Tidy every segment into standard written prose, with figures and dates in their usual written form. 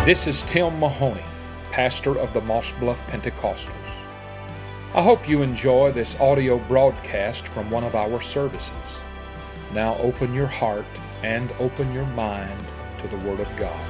This is Tim Mahoney, pastor of the Moss Bluff Pentecostals. I hope you enjoy this audio broadcast from one of our services. Now open your heart and open your mind to the Word of God.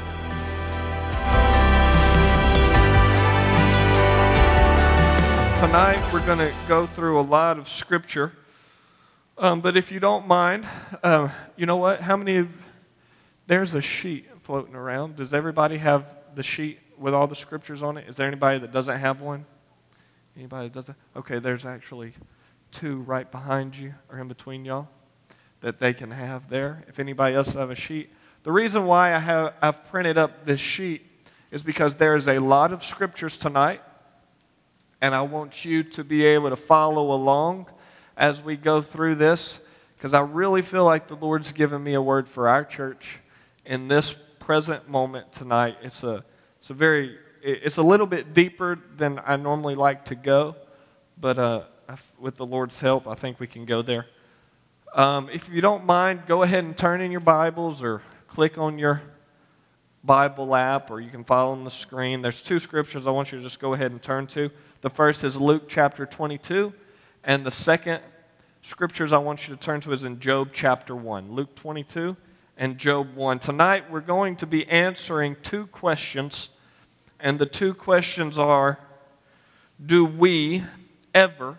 Tonight we're going to go through a lot of Scripture, but if you don't mind, you know what? There's a sheet floating around. Does everybody have the sheet with all the Scriptures on it? Is there anybody that doesn't have one? Anybody that doesn't? Okay, there's actually two right behind you or in between y'all that they can have there. If anybody else have a sheet. The reason why I've printed up this sheet is because there is a lot of Scriptures tonight, and I want you to be able to follow along as we go through this, because I really feel like the Lord's given me a word for our church in this present moment tonight. It's a little bit deeper than I normally like to go, but with the Lord's help, I think we can go there. If you don't mind, go ahead and turn in your Bibles or click on your Bible app, or you can follow on the screen. There's two scriptures I want you to just go ahead and turn to. The first is Luke chapter 22, and the second scriptures I want you to turn to is in Job chapter 1. Luke 22 and Job 1. Tonight we're going to be answering two questions, and the two questions are, do we ever,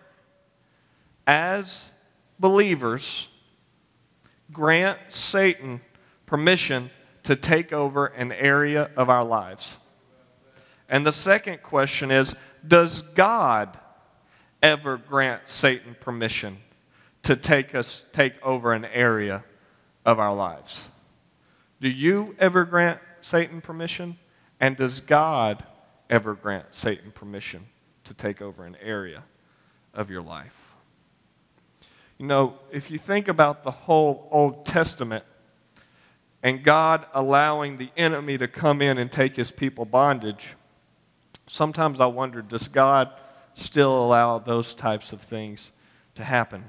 as believers, grant Satan permission to take over an area of our lives? And the second question is, does God ever grant Satan permission to take over an area of our lives? Do you ever grant Satan permission? And does God ever grant Satan permission to take over an area of your life? You know, if you think about the whole Old Testament and God allowing the enemy to come in and take his people bondage, sometimes I wonder, does God still allow those types of things to happen?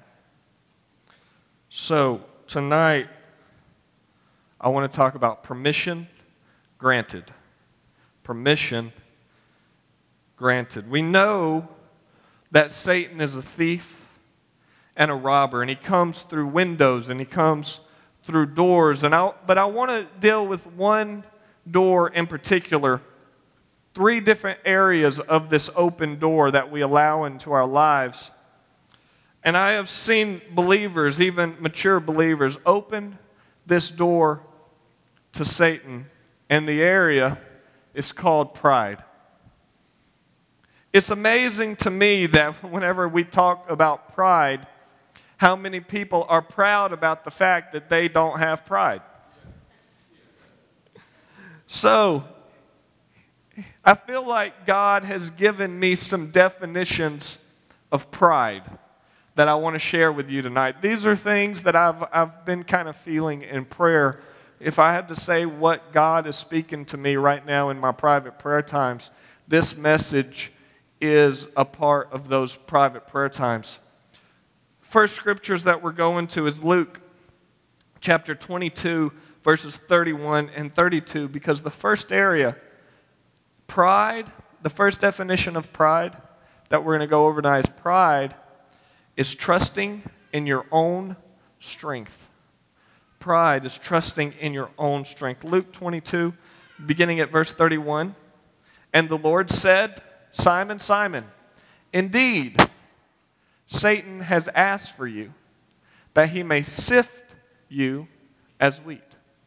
So tonight, I want to talk about permission granted. Permission granted. We know that Satan is a thief and a robber, and he comes through windows and he comes through doors. But I want to deal with one door in particular, three different areas of this open door that we allow into our lives. And I have seen believers, even mature believers, open this door to Satan, and the area is called pride. It's amazing to me that whenever we talk about pride, how many people are proud about the fact that they don't have pride. So, I feel like God has given me some definitions of pride that I want to share with you tonight. These are things that I've been kind of feeling in prayer. If I had to say what God is speaking to me right now in my private prayer times, this message is a part of those private prayer times. First scriptures that we're going to is Luke chapter 22, verses 31 and 32, because the first area, pride, the first definition of pride that we're going to go over tonight is pride is trusting in your own strength. Pride is trusting in your own strength. Luke 22, beginning at verse 31. And the Lord said, Simon, Simon, indeed, Satan has asked for you, that he may sift you as wheat.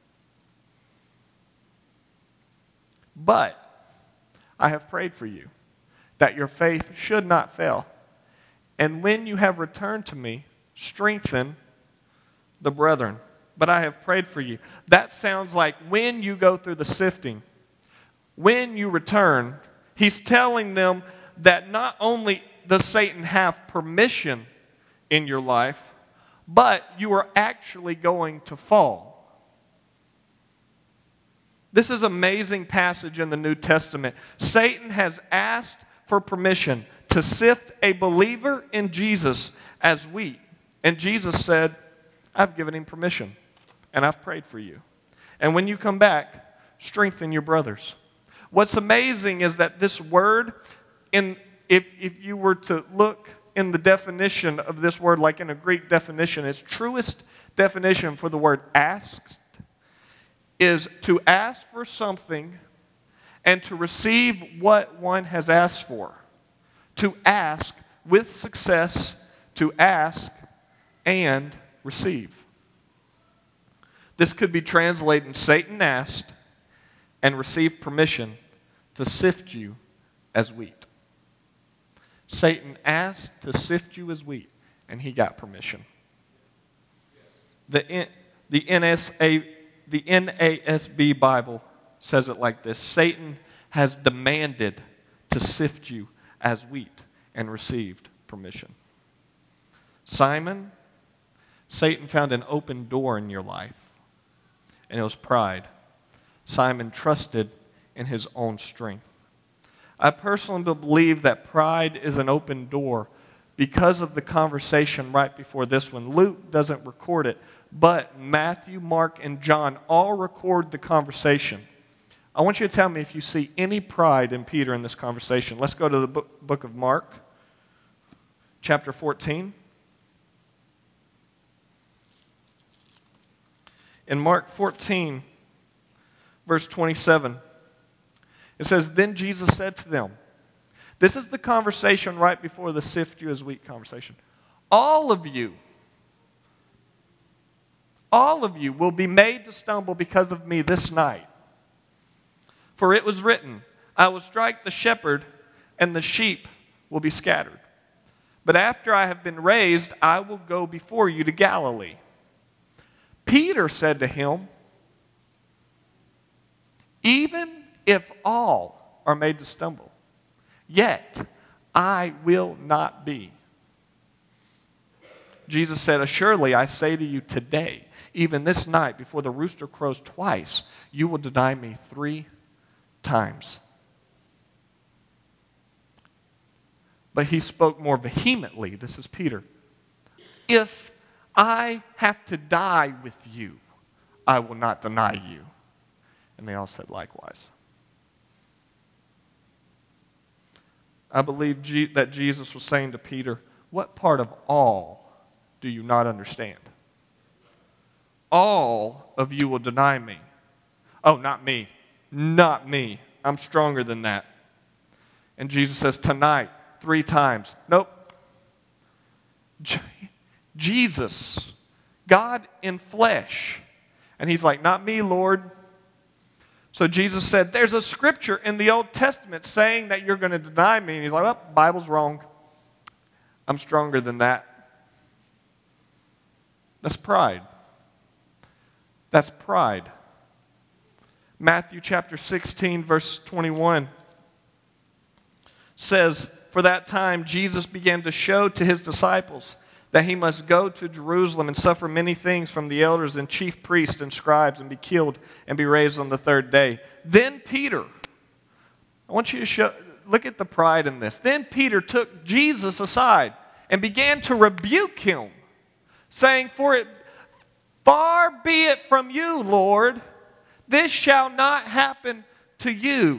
But I have prayed for you, that your faith should not fail. And when you have returned to me, strengthen the brethren. But I have prayed for you. That sounds like when you go through the sifting, when you return, he's telling them that not only does Satan have permission in your life, but you are actually going to fall. This is an amazing passage in the New Testament. Satan has asked for permission to sift a believer in Jesus as wheat. And Jesus said, I've given him permission, and I've prayed for you. And when you come back, strengthen your brothers. What's amazing is that this word, if you were to look in the definition of this word, like in a Greek definition, its truest definition for the word asked is to ask for something and to receive what one has asked for. To ask with success, to ask and receive. This could be translated, Satan asked and received permission to sift you as wheat. Satan asked to sift you as wheat, and he got permission. The NASB Bible says it like this: Satan has demanded to sift you as wheat and received permission. Simon, Satan found an open door in your life, and it was pride. Simon trusted in his own strength. I personally believe that pride is an open door because of the conversation right before this one. Luke doesn't record it, but Matthew, Mark, and John all record the conversation. I want you to tell me if you see any pride in Peter in this conversation. Let's go to the book of Mark, chapter 14. In Mark 14, verse 27, it says, "Then Jesus said to them," this is the conversation right before the sift you as wheat conversation, all of you will be made to stumble because of me this night. For it was written, I will strike the shepherd, and the sheep will be scattered. But after I have been raised, I will go before you to Galilee. Peter said to him, even if all are made to stumble, yet I will not be. Jesus said, assuredly, I say to you today, even this night, before the rooster crows twice, you will deny me 3 times. But he spoke more vehemently. This is Peter. If I have to die with you, I will not deny you. And they all said likewise. I believe that Jesus was saying to Peter, what part of all do you not understand? All of you will deny me. Oh, not me. Not me. I'm stronger than that. And Jesus says, tonight, 3 times. Nope. Jesus, God in flesh. And he's like, not me, Lord. So Jesus said, there's a scripture in the Old Testament saying that you're going to deny me. And he's like, well, Bible's wrong. I'm stronger than that. That's pride. That's pride. Matthew chapter 16, verse 21 says, for that time Jesus began to show to his disciples that he must go to Jerusalem and suffer many things from the elders and chief priests and scribes and be killed and be raised on the 3rd day. Then Peter, I want you to look at the pride in this. Then Peter took Jesus aside and began to rebuke him, saying, far be it from you, Lord, this shall not happen to you.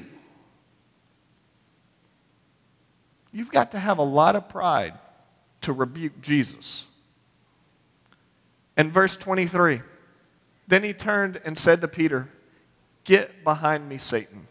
You've got to have a lot of pride to rebuke Jesus. And verse 23, then he turned and said to Peter, get behind me, Satan.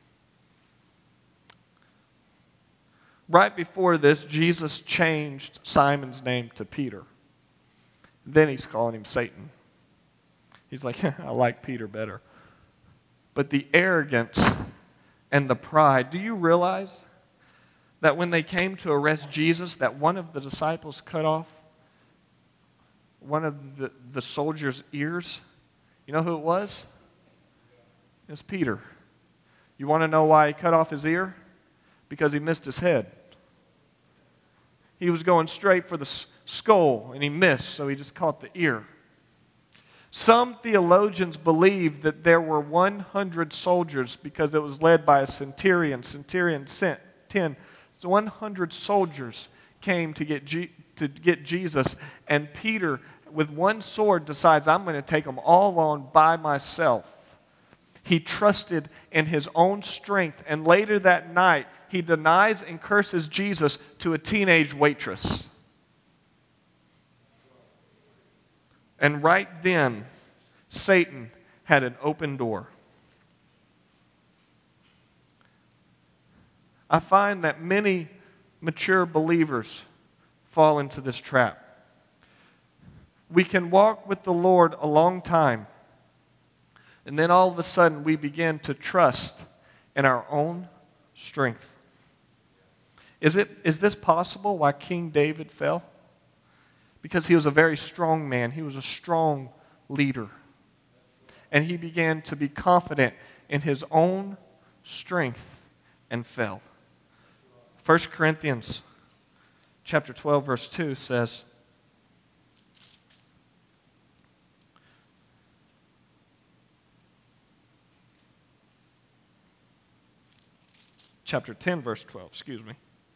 Right before this, Jesus changed Simon's name to Peter. Then he's calling him Satan. He's like, I like Peter better. But the arrogance and the pride, do you realize that when they came to arrest Jesus, that one of the disciples cut off one of the soldiers' ears? You know who it was? It's Peter. You want to know why he cut off his ear? Because he missed his head. He was going straight for the skull, and he missed, so he just caught the ear. Some theologians believe that there were 100 soldiers because it was led by a centurion. Centurion sent 10. So 100 soldiers came to get Jesus, and Peter, with one sword, decides, I'm going to take them all on by myself. He trusted in his own strength. And later that night, he denies and curses Jesus to a teenage waitress. And right then, Satan had an open door. I find that many mature believers fall into this trap. We can walk with the Lord a long time, and then all of a sudden we begin to trust in our own strength. Is this possible why King David fell? Because he was a very strong man. He was a strong leader. And he began to be confident in his own strength and fell. 1 Corinthians chapter 12, verse 2 says, chapter 10, verse 12, excuse me.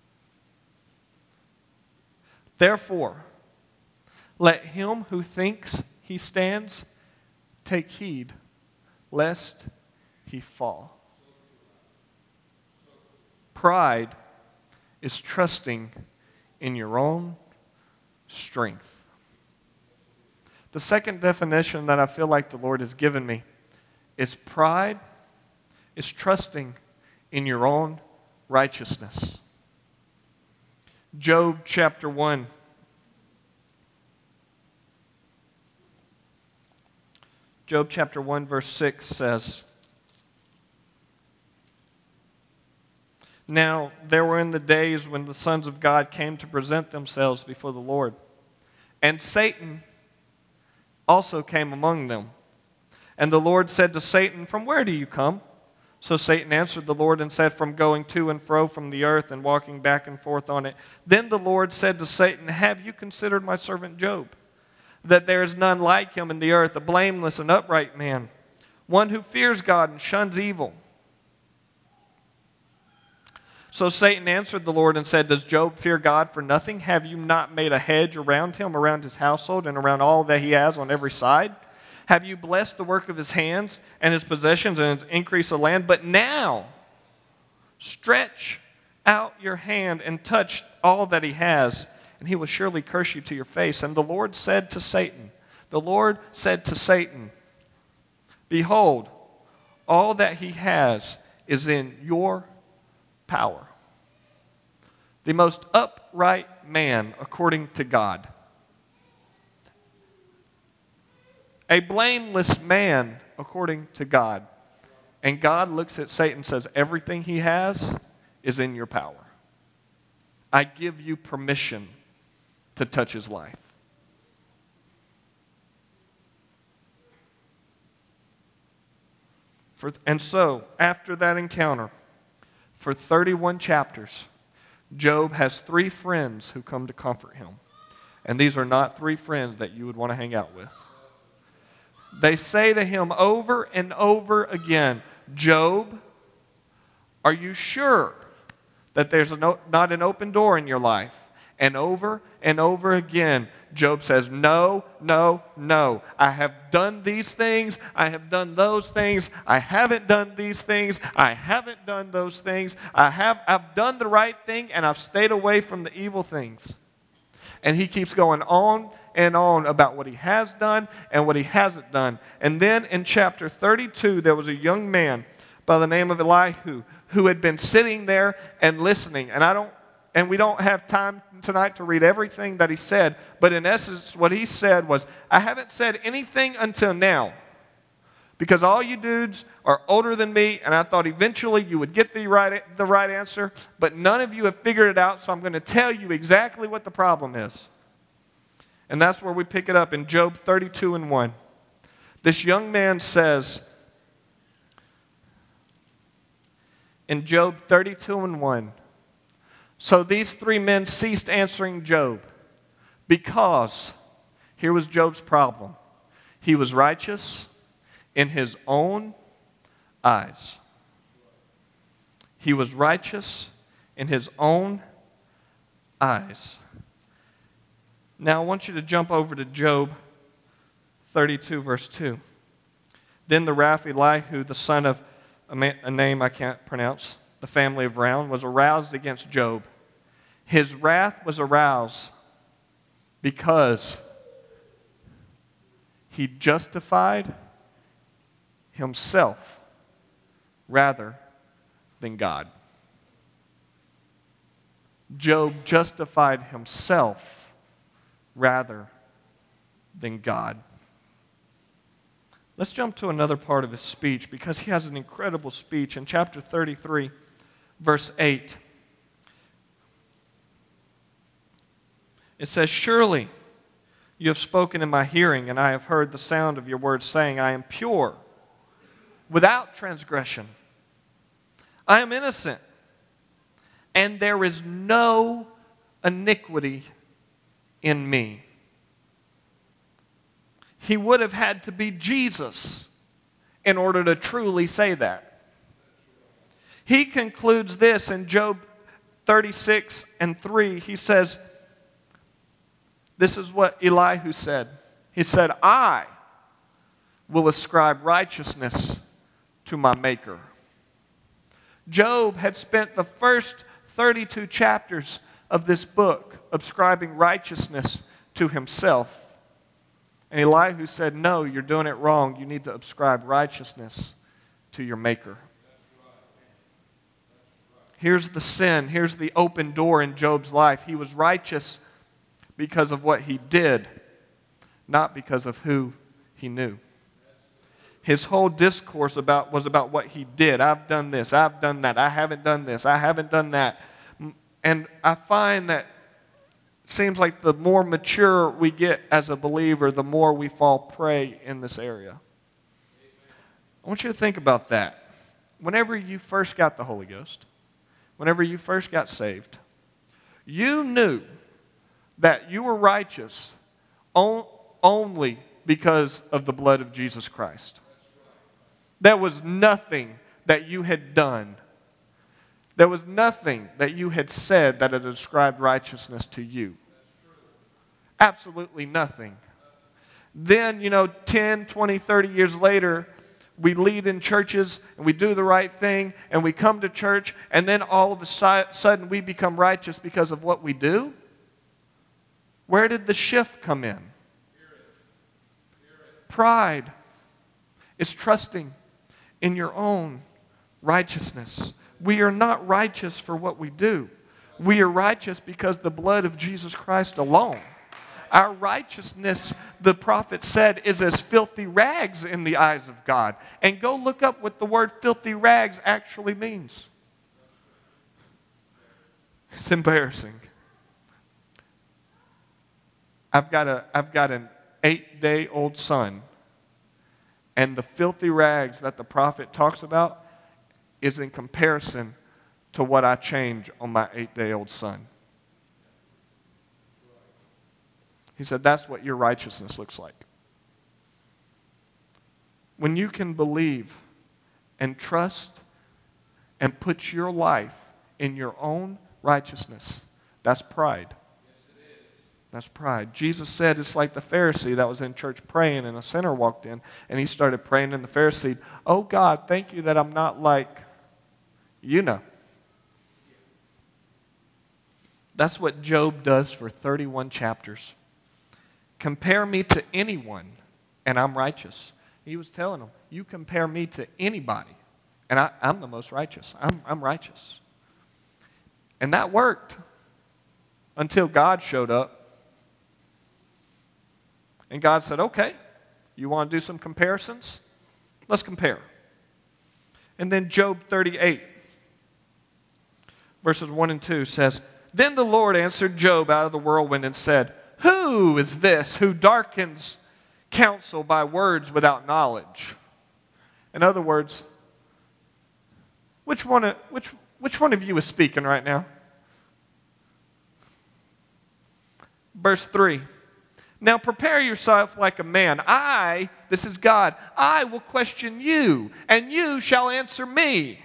Therefore, let him who thinks he stands take heed, lest he fall. Pride is trusting in your own strength. The second definition that I feel like the Lord has given me is pride is trusting in your own righteousness. Job chapter 1. Job chapter 1 verse 6 says, Now there were in the days when the sons of God came to present themselves before the Lord, and Satan also came among them. And the Lord said to Satan, From where do you come? So Satan answered the Lord and said, From going to and fro from the earth and walking back and forth on it. Then the Lord said to Satan, Have you considered my servant Job, that there is none like him in the earth, a blameless and upright man, one who fears God and shuns evil? So Satan answered the Lord and said, Does Job fear God for nothing? Have you not made a hedge around him, around his household, and around all that he has on every side? Have you blessed the work of his hands and his possessions and his increase of land? But now stretch out your hand and touch all that he has, and he will surely curse you to your face. And the Lord said to Satan, Behold, all that he has is in your power. The most upright man according to God. A blameless man according to God. And God looks at Satan and says, everything he has is in your power. I give you permission to touch his life. And so, after that encounter, for 31 chapters, Job has 3 friends who come to comfort him. And these are not 3 friends that you would want to hang out with. They say to him over and over again, Job, are you sure that there's not an open door in your life? And over again, Job says, no, no, no. I have done these things. I have done those things. I haven't done these things. I haven't done those things. I've done the right thing, and I've stayed away from the evil things. And he keeps going on and on about what he has done and what he hasn't done. And then in chapter 32, there was a young man by the name of Elihu who had been sitting there and listening. And we don't have time tonight to read everything that he said, but in essence, what he said was, I haven't said anything until now, because all you dudes are older than me, and I thought eventually you would get the right answer, but none of you have figured it out, so I'm going to tell you exactly what the problem is. And that's where we pick it up in Job 32 and 1. This young man says, in Job 32 and 1, so these 3 men ceased answering Job because, here was Job's problem, he was righteous in his own eyes. He was righteous in his own eyes. Now I want you to jump over to Job 32 verse 2. Then the wrath of Elihu, the son of a name I can't pronounce, the family of Round, was aroused against Job. His wrath was aroused because he justified himself rather than God. Job justified himself rather than God. Let's jump to another part of his speech because he has an incredible speech in chapter 33, verse 8. It says, "Surely you have spoken in my hearing, and I have heard the sound of your words, saying, I am pure, without transgression. I am innocent, and there is no iniquity in me." He would have had to be Jesus in order to truly say that. He concludes this in Job 36 and 3. He says, this is what Elihu said. He said, "I will ascribe righteousness to my Maker." Job had spent the first 32 chapters of this book ascribing righteousness to himself. And Elihu said, "No, you're doing it wrong. You need to ascribe righteousness to your Maker." Here's the sin. Here's the open door in Job's life. He was righteous because of what he did, not because of who he knew. His whole discourse was about what he did. I've done this. I've done that. I haven't done this. I haven't done that. And I find that it seems like the more mature we get as a believer, the more we fall prey in this area. I want you to think about that. Whenever you first got the Holy Ghost, whenever you first got saved, you knew that you were righteous only because of the blood of Jesus Christ. There was nothing that you had done. There was nothing that you had said that had ascribed righteousness to you. Absolutely nothing. Then, 10, 20, 30 years later, we lead in churches and we do the right thing and we come to church and then all of a sudden we become righteous because of what we do. Where did the shift come in? Pride is trusting in your own righteousness. We are not righteous for what we do. We are righteous because the blood of Jesus Christ alone. Our righteousness, the prophet said, is as filthy rags in the eyes of God. And go look up what the word filthy rags actually means. It's embarrassing. I've got an 8-day-old son, and the filthy rags that the prophet talks about is in comparison to what I change on my 8-day-old son. He said, that's what your righteousness looks like. When you can believe and trust and put your life in your own righteousness, that's pride. That's pride. Jesus said it's like the Pharisee that was in church praying and a sinner walked in and he started praying and the Pharisee, "Oh God, thank you that I'm not like you know." That's what Job does for 31 chapters. Compare me to anyone and I'm righteous. He was telling them, you compare me to anybody and I'm the most righteous. I'm righteous. And that worked until God showed up. And God said, okay, you want to do some comparisons? Let's compare. And then Job 38, verses 1 and 2 says, "Then the Lord answered Job out of the whirlwind and said, Who is this who darkens counsel by words without knowledge?" In other words, which one of you is speaking right now? Verse 3. "Now prepare yourself like a man. This is God, I will question you, and you shall answer me."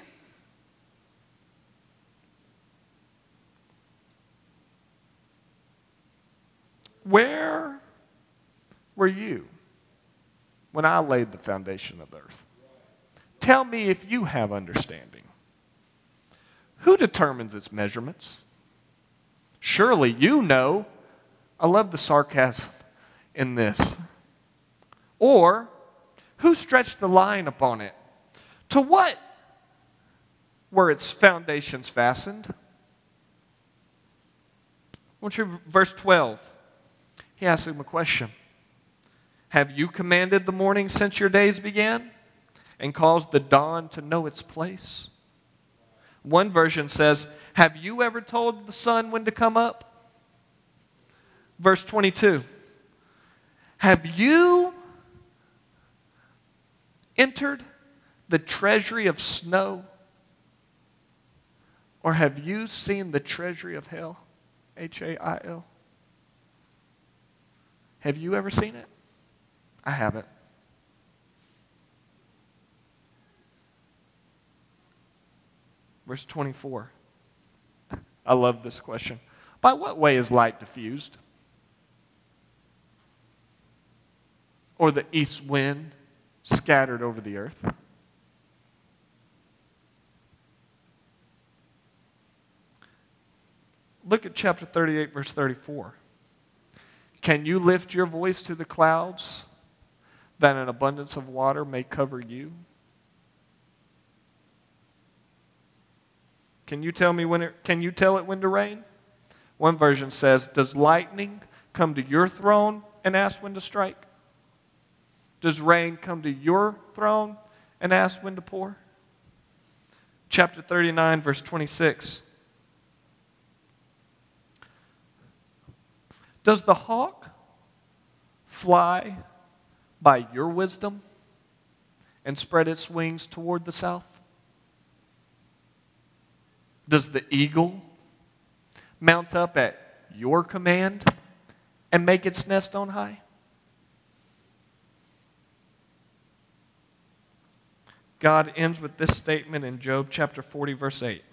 Where were you when I laid the foundation of the earth. Tell me if you have understanding. Who determines its measurements? Surely you know. I love the sarcasm in this. Or, who stretched the line upon it? To what were its foundations fastened? Verse 12. He asks him a question. Have you commanded the morning since your days began, and caused the dawn to know its place? One version says, have you ever told the sun when to come up? Verse 22. Have you entered the treasury of snow? Or have you seen the treasury of hell? Hail. Have you ever seen it? I haven't. Verse 24. I love this question. By what way is light diffused? Or the east wind scattered over the earth? Look at chapter 38, verse 34. Can you lift your voice to the clouds, that an abundance of water may cover you? Can you tell it when to rain? One version says, does lightning come to your throne and ask when to strike? Does rain come to your throne and ask when to pour? Chapter 39, verse 26. Does the hawk fly by your wisdom and spread its wings toward the south? Does the eagle mount up at your command and make its nest on high? God ends with this statement in Job chapter 40, verse 8.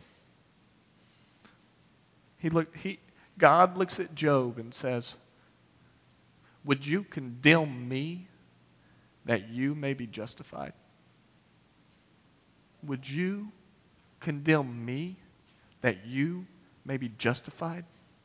God looks at Job and says, would you condemn me that you may be justified? Would you condemn me that you may be justified?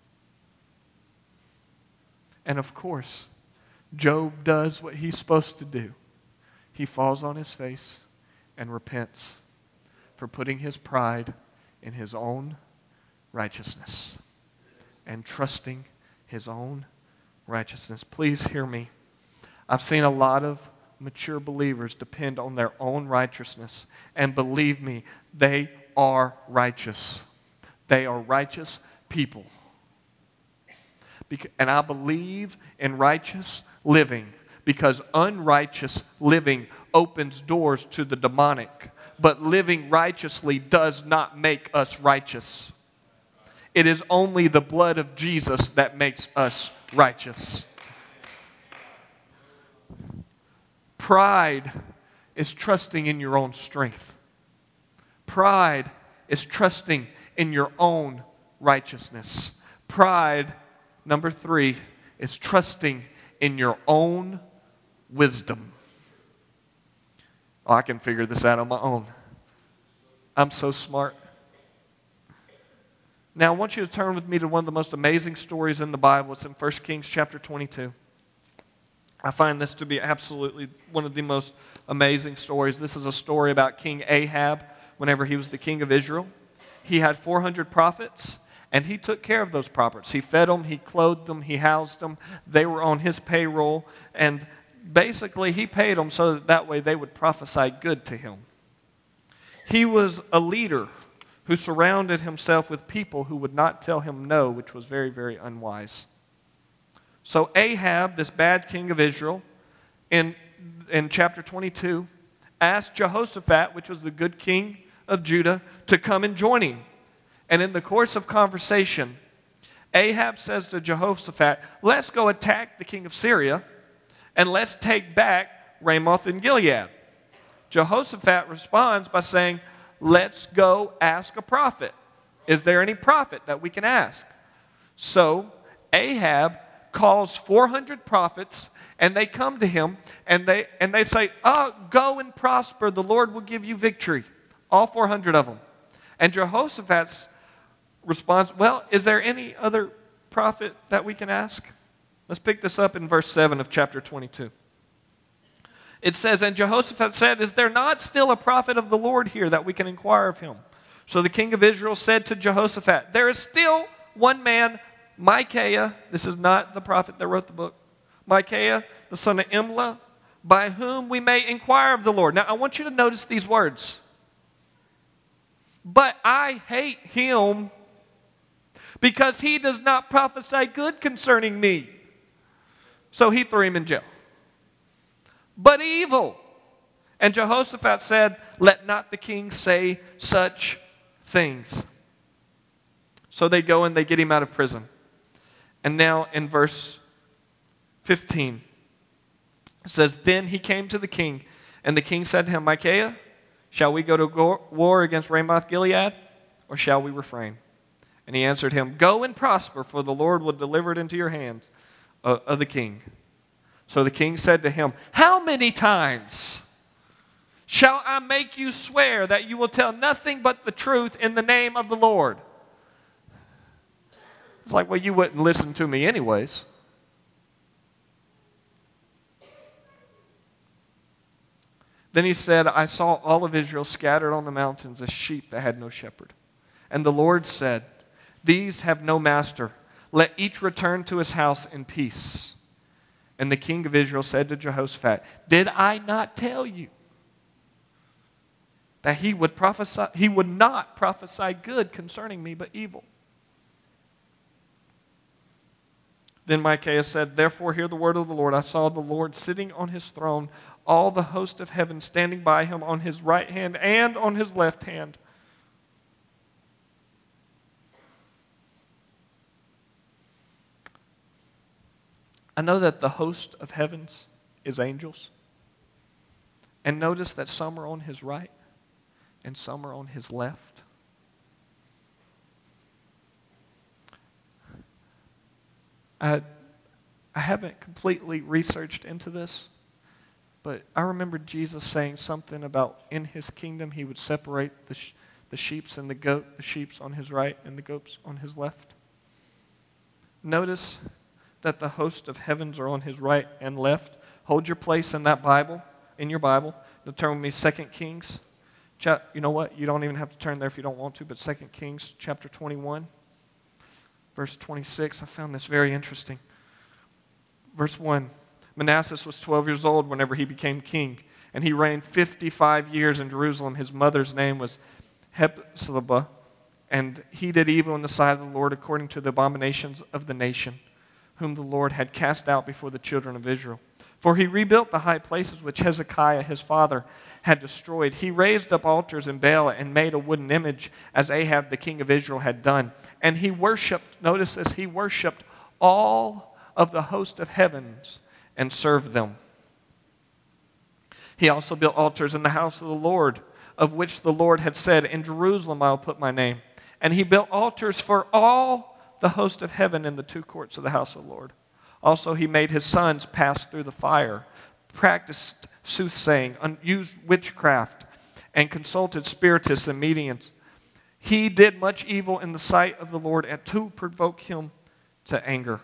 And of course, Job does what he's supposed to do. He falls on his face and repents for putting his pride in his own righteousness and trusting his own righteousness. Please hear me. I've seen a lot of mature believers depend on their own righteousness, and believe me, they are righteous. They are righteous people. And I believe in righteous living because unrighteous living opens doors to the demonic, but living righteously does not make us righteous. It is only the blood of Jesus that makes us righteous. Pride is trusting in your own strength. Pride is trusting in your own righteousness. Pride, number 3, is trusting in your own wisdom. Oh, I can figure this out on my own. I'm so smart. Now, I want you to turn with me to one of the most amazing stories in the Bible. It's in 1 Kings chapter 22. I find this to be absolutely one of the most amazing stories. This is a story about King Ahab whenever he was the king of Israel. He had 400 prophets, and he took care of those prophets. He fed them, he clothed them, he housed them. They were on his payroll, and basically he paid them so that way they would prophesy good to him. He was a leader who surrounded himself with people who would not tell him no, which was very, very unwise. So Ahab, this bad king of Israel, in chapter 22, asked Jehoshaphat, which was the good king of Judah, to come and join him. And in the course of conversation, Ahab says to Jehoshaphat, let's go attack the king of Syria, and let's take back Ramoth and Gilead. Jehoshaphat responds by saying, let's go ask a prophet. Is there any prophet that we can ask? So Ahab calls 400 prophets, and they come to him, and they say, go and prosper, the Lord will give you victory. All 400 of them. And Jehoshaphat's response, well, is there any other prophet that we can ask? Let's pick this up in verse 7 of chapter 22. It says, and Jehoshaphat said, is there not still a prophet of the Lord here that we can inquire of him? So the king of Israel said to Jehoshaphat, there is still one man, Micaiah, this is not the prophet that wrote the book, Micaiah, the son of Imlah, by whom we may inquire of the Lord. Now I want you to notice these words. But I hate him because he does not prophesy good concerning me. So he threw him in jail. But evil. And Jehoshaphat said, let not the king say such things. So they go and they get him out of prison. And now in verse 15, it says, then he came to the king, and the king said to him, Micaiah, shall we go to war against Ramoth Gilead, or shall we refrain? And he answered him, go and prosper, for the Lord will deliver it into your hands of the king. So the king said to him, how many times shall I make you swear that you will tell nothing but the truth in the name of the Lord? It's like, well, you wouldn't listen to me anyways. Then he said, I saw all of Israel scattered on the mountains as sheep that had no shepherd. And the Lord said, these have no master. Let each return to his house in peace. And the king of Israel said to Jehoshaphat, did I not tell you that he would not prophesy good concerning me, but evil? Then Micaiah said, therefore hear the word of the Lord. I saw the Lord sitting on his throne, all the host of heaven standing by him on his right hand and on his left hand. I know that the host of heavens is angels. And notice that some are on his right and some are on his left. I haven't completely researched into this, but I remember Jesus saying something about in his kingdom he would separate the sheep and the goat, the sheep on his right and the goats on his left. Notice that the host of heavens are on his right and left. Hold your place in that Bible, in your Bible. Turn with me 2 Kings. You know what? You don't even have to turn there if you don't want to, but 2 Kings chapter 21, verse 26. I found this very interesting. Verse 1, Manasseh was 12 years old whenever he became king, and he reigned 55 years in Jerusalem. His mother's name was Hephzibah, and he did evil in the sight of the Lord according to the abominations of the nation, whom the Lord had cast out before the children of Israel. For he rebuilt the high places which Hezekiah his father had destroyed. He raised up altars in Baal and made a wooden image, as Ahab the king of Israel had done. And he worshipped, notice this, he worshipped all of the host of heavens and served them. He also built altars in the house of the Lord, of which the Lord had said, in Jerusalem I will put my name. And he built altars for all the host of heaven in the two courts of the house of the Lord. Also he made his sons pass through the fire, practiced soothsaying, used witchcraft, and consulted spiritists and mediums. He did much evil in the sight of the Lord and to provoke him to anger.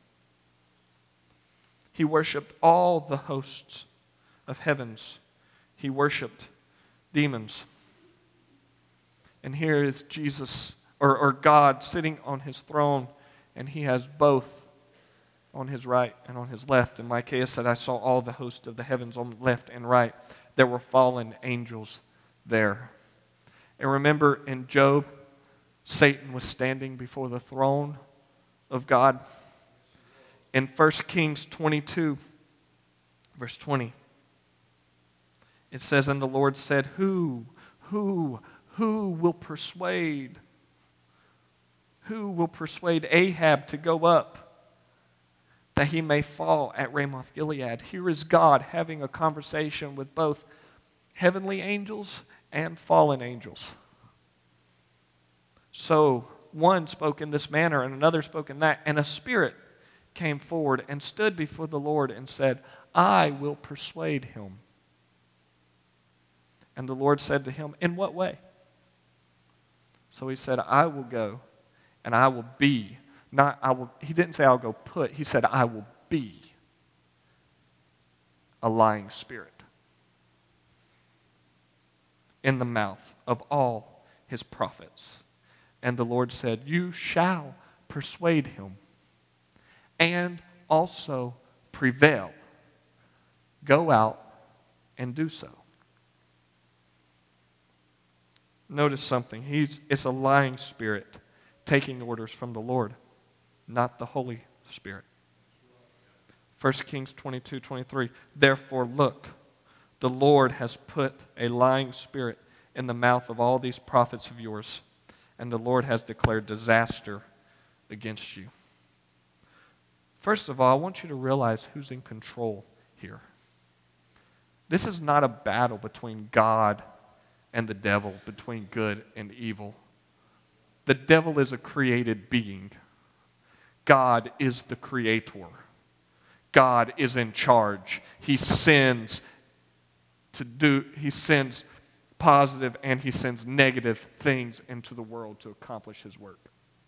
He worshipped all the hosts of heavens. He worshipped demons. And here is Jesus, or God, sitting on his throne, and he has both on his right and on his left. And Micaiah said, I saw all the hosts of the heavens on left and right. There were fallen angels there. And remember in Job, Satan was standing before the throne of God. In 1 Kings 22, verse 20, it says, and the Lord said, who will persuade Ahab to go up that he may fall at Ramoth Gilead? Here is God having a conversation with both heavenly angels and fallen angels. So one spoke in this manner and another spoke in that, and a spirit came forward and stood before the Lord and said, I will persuade him. And the Lord said to him, in what way? So he said, I will go and I will be. Not I will. He didn't say I'll go put. He said, I will be a lying spirit in the mouth of all his prophets. And the Lord said, you shall persuade him and also prevail. Go out and do so. Notice something. It's a lying spirit taking orders from the Lord, not the Holy Spirit. 1 Kings 22:23. Therefore, look, the Lord has put a lying spirit in the mouth of all these prophets of yours, and the Lord has declared disaster against you. First of all, I want you to realize who's in control here. This is not a battle between God and the devil, between good and evil. The devil is a created being. God is the creator. God is in charge. He sends positive and he sends negative things into the world to accomplish his work.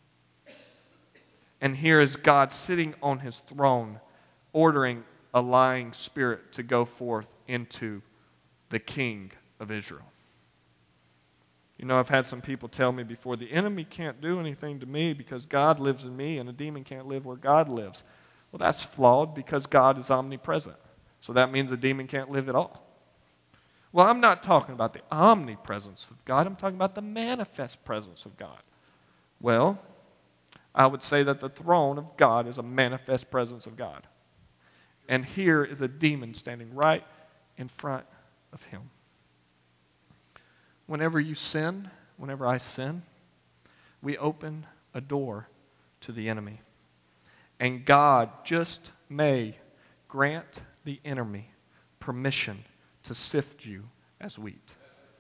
And here is God sitting on his throne, ordering a lying spirit to go forth into the king of Israel. You know, I've had some people tell me before, the enemy can't do anything to me because God lives in me, and a demon can't live where God lives. Well, that's flawed because God is omnipresent. So that means a demon can't live at all. Well, I'm not talking about the omnipresence of God. I'm talking about the manifest presence of God. Well, I would say that the throne of God is a manifest presence of God. And here is a demon standing right in front of him. Whenever you sin, whenever I sin, we open a door to the enemy. And God just may grant the enemy permission to sift you as wheat.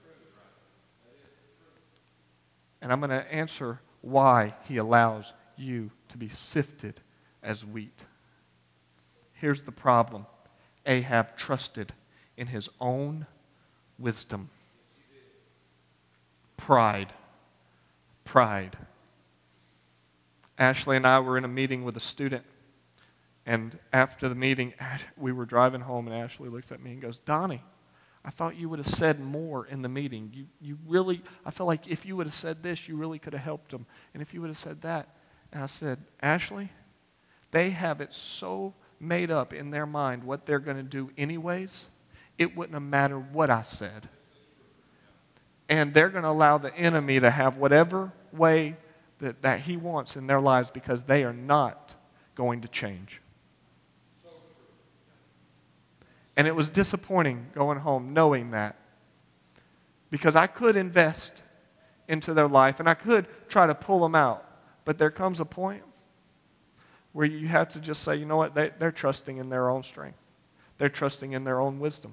And I'm going to answer why he allows you to be sifted as wheat. Here's the problem. Ahab trusted in his own wisdom. Pride. Ashley and I were in a meeting with a student, and after the meeting, we were driving home, and Ashley looked at me and goes, Donnie, I thought you would have said more in the meeting. You really, I feel like if you would have said this, you really could have helped them. And if you would have said that. And I said, Ashley, they have it so made up in their mind what they're going to do anyways, it wouldn't have mattered what I said. And they're going to allow the enemy to have whatever way that he wants in their lives because they are not going to change. And it was disappointing going home knowing that. Because I could invest into their life and I could try to pull them out. But there comes a point where you have to just say, you know what, they're trusting in their own strength. They're trusting in their own wisdom.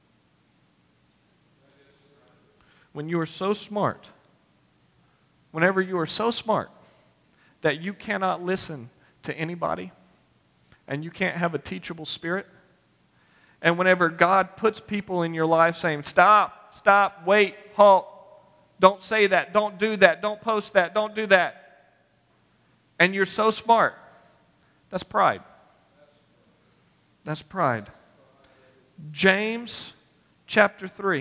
When you are so smart, whenever you are so smart that you cannot listen to anybody and you can't have a teachable spirit, and whenever God puts people in your life saying, stop, wait, halt, don't say that, don't do that, don't post that, don't do that, and you're so smart, that's pride. That's pride. James chapter 3.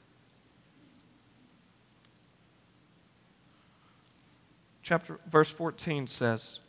Verse 14 says,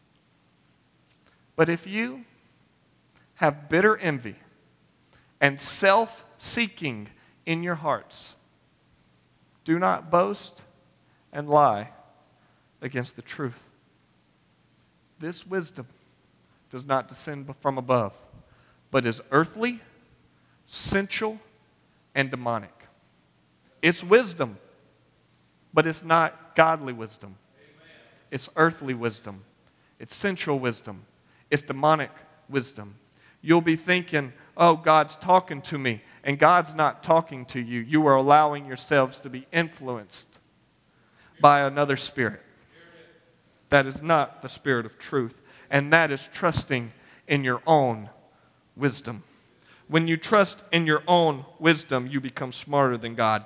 but if you have bitter envy and self-seeking in your hearts, do not boast and lie against the truth. This wisdom does not descend from above, but is earthly, sensual, and demonic. It's wisdom, but it's not godly wisdom. It's earthly wisdom. It's sensual wisdom. It's demonic wisdom. You'll be thinking, oh, God's talking to me. And God's not talking to you. You are allowing yourselves to be influenced by another spirit. That is not the spirit of truth. and that is trusting in your own wisdom. When you trust in your own wisdom, you become smarter than God.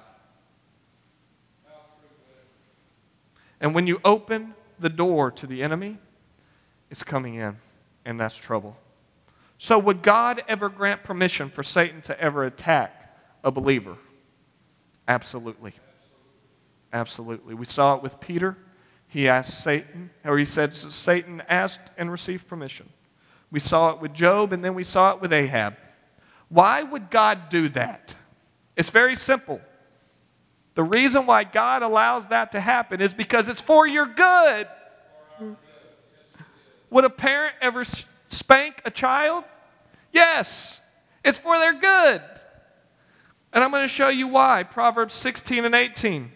And when you open the door to the enemy, it's coming in, and that's trouble. So would God ever grant permission for Satan to ever attack a believer? Absolutely. Absolutely. We saw it with Peter. He asked Satan, or he said Satan asked and received permission. We saw it with Job, and then we saw it with Ahab. Why would God do that? It's very simple. The reason why God allows that to happen is because it's for your good. Would a parent ever spank a child? Yes. It's for their good. And I'm going to show you why. Proverbs 16 and 18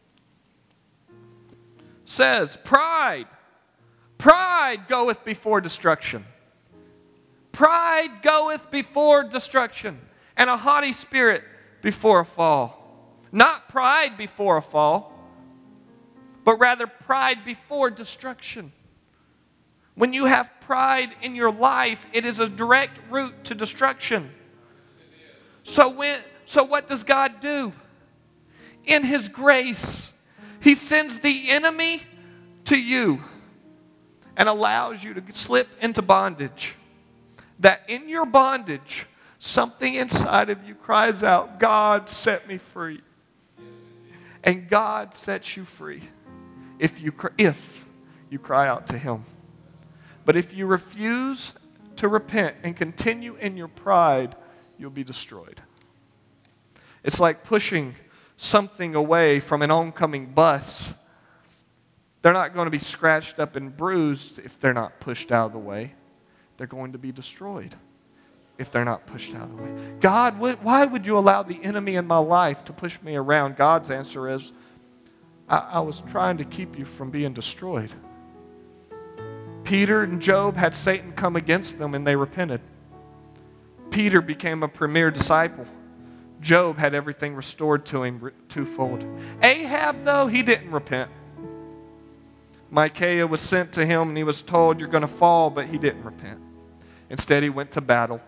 says, Pride goeth before destruction. Pride goeth before destruction, and a haughty spirit before a fall. Not pride before a fall, but rather pride before destruction. When you have pride in your life, it is a direct route to destruction. So what does God do? In His grace, He sends the enemy to you and allows you to slip into bondage. That in your bondage, something inside of you cries out, God, set me free. And God sets you free if you cry out to Him. But if you refuse to repent and continue in your pride, you'll be destroyed. It's like pushing something away from an oncoming bus. They're not going to be scratched up and bruised if they're not pushed out of the way. They're going to be destroyed if they're not pushed out of the way. God, why would you allow the enemy in my life to push me around? God's answer is, I was trying to keep you from being destroyed. Peter and Job had Satan come against them and they repented. Peter became a premier disciple. Job had everything restored to him twofold. Ahab, though, he didn't repent. Micaiah was sent to him and he was told, you're going to fall, but he didn't repent. Instead, he went to battle.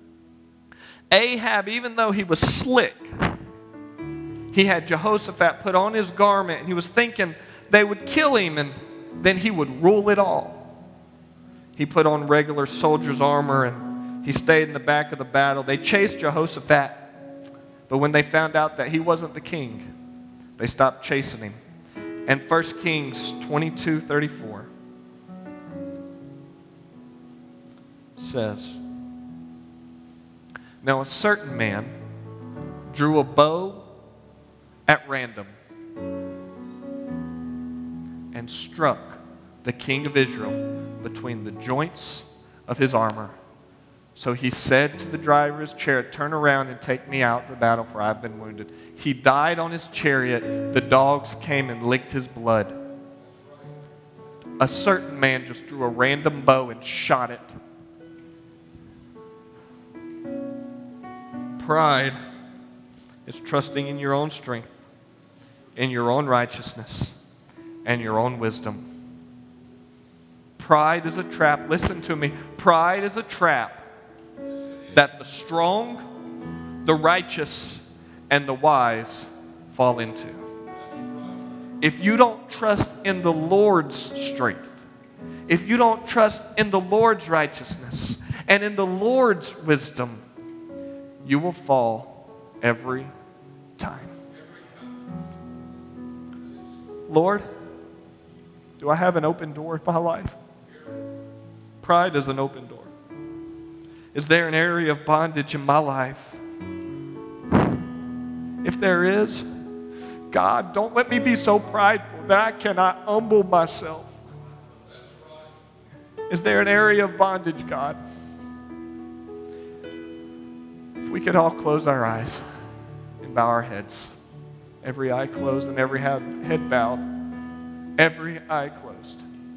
Ahab, even though he was slick, he had Jehoshaphat put on his garment and he was thinking they would kill him and then he would rule it all. He put on regular soldier's armor and he stayed in the back of the battle. They chased Jehoshaphat, but when they found out that he wasn't the king, they stopped chasing him. And 1 Kings 22:34 says, Now a certain man drew a bow at random and struck the king of Israel between the joints of his armor. So he said to the driver of his chariot, Turn around and take me out of the battle, for I have been wounded. He died on his chariot. The dogs came and licked his blood. A certain man just drew a random bow and shot it. Pride is trusting in your own strength, in your own righteousness, and your own wisdom. Pride is a trap. Listen to me. Pride is a trap that the strong, the righteous, and the wise fall into. If you don't trust in the Lord's strength, if you don't trust in the Lord's righteousness and in the Lord's wisdom, you will fall every time. Lord, do I have an open door in my life? Pride is an open door. Is there an area of bondage in my life? If there is, God, don't let me be so prideful that I cannot humble myself. Is there an area of bondage, God? If we could all close our eyes and bow our heads. Every eye closed and every head bowed. Every eye closed.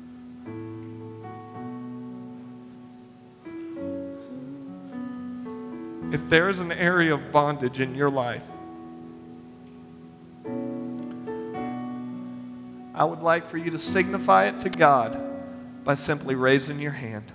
If there is an area of bondage in your life, I would like for you to signify it to God by simply raising your hand.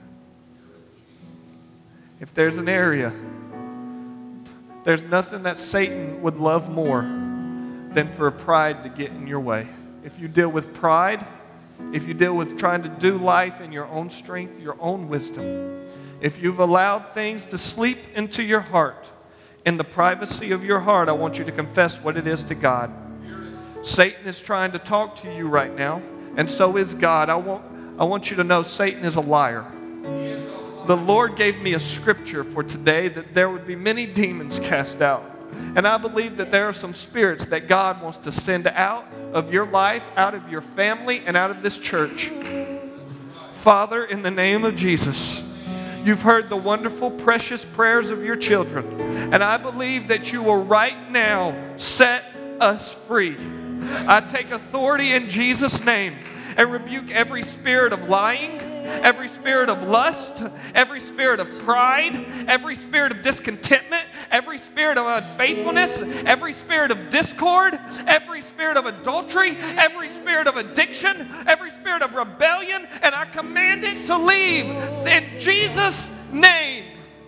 If there's an area, there's nothing that Satan would love more than for pride to get in your way. If you deal with pride, if you deal with trying to do life in your own strength, your own wisdom, if you've allowed things to sleep into your heart, in the privacy of your heart, I want you to confess what it is to God. Satan is trying to talk to you right now, and so is God. I want you to know Satan is a liar. The Lord gave me a scripture for today that there would be many demons cast out. And I believe that there are some spirits that God wants to send out of your life, out of your family, and out of this church. Father, in the name of Jesus, you've heard the wonderful, precious prayers of your children. And I believe that you will right now set us free. I take authority in Jesus' name and rebuke every spirit of lying, every spirit of lust, every spirit of pride, every spirit of discontentment, every spirit of unfaithfulness, every spirit of discord, every spirit of adultery, every spirit of addiction, every spirit of rebellion, and I command it to leave in Jesus' name.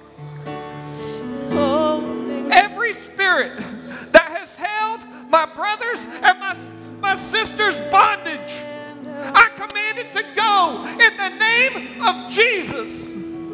Every spirit that has held my brothers and my sisters' bondage, I command it to go in the name of Jesus.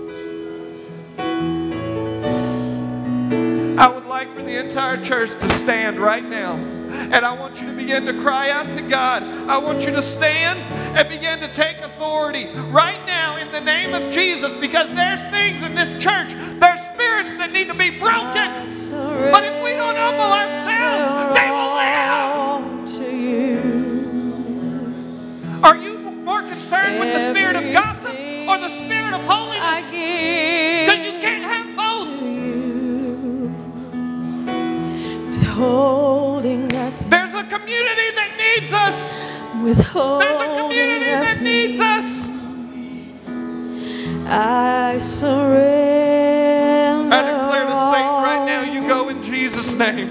I would like for the entire church to stand right now. And I want you to begin to cry out to God. I want you to stand and begin to take authority right now in the name of Jesus, because there's things in this church, there's spirits that need to be broken. But if we don't humble ourselves, they will live. To you. Are you more concerned with the spirit of gossip or the spirit of holiness? Because you can't have both. Withholding nothing. There's a community that needs us. Withholding There's a community that needs us. I surrender. I declare to Satan right now, you go in Jesus' name.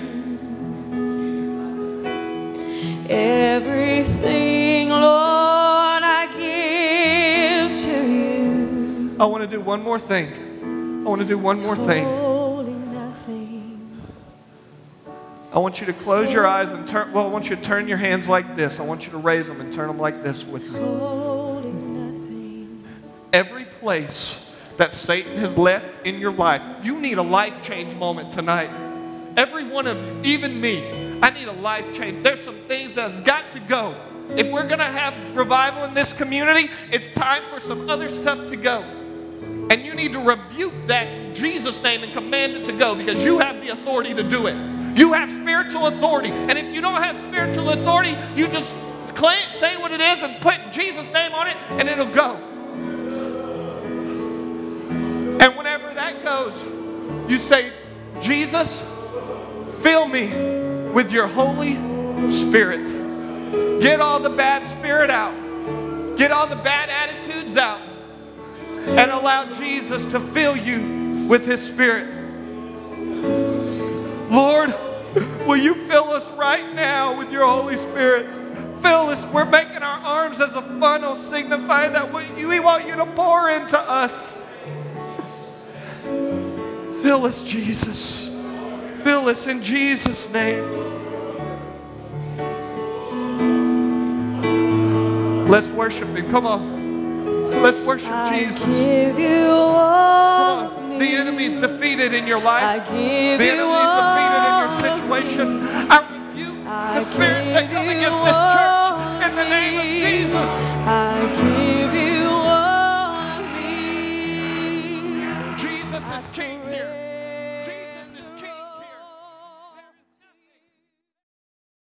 Everything, Lord, I give to you. I want to do one more thing. I want to do one more thing. Holding nothing. I want you to close your eyes and turn. Well, I want you to turn your hands like this. I want you to raise them and turn them like this with me. Holding nothing. Every place that Satan has left in your life, you need a life change moment tonight. Every one of you, even me, I need a life change. There's some things that's got to go. If we're going to have revival in this community, it's time for some other stuff to go. And you need to rebuke that in Jesus' name and command it to go, because you have the authority to do it. You have spiritual authority. And if you don't have spiritual authority, you just say what it is and put Jesus' name on it, and it'll go. And whenever that goes, you say, Jesus, fill me with your Holy Spirit. Get all the bad spirit out. Get all the bad attitudes out. And allow Jesus to fill you with His Spirit. Lord, will you fill us right now with your Holy Spirit? Fill us. We're making our arms as a funnel, signifying that we want you to pour into us. Fill us, Jesus. Fill us in Jesus' name. Let's worship Him. Come on. Let's worship Jesus. Give you all. Come on. The enemy's defeated in your life. I give The you enemy's defeated in your all. situation. I rebuke the spirits that come against this church in the name of Jesus. I give you all of me. Jesus is King here.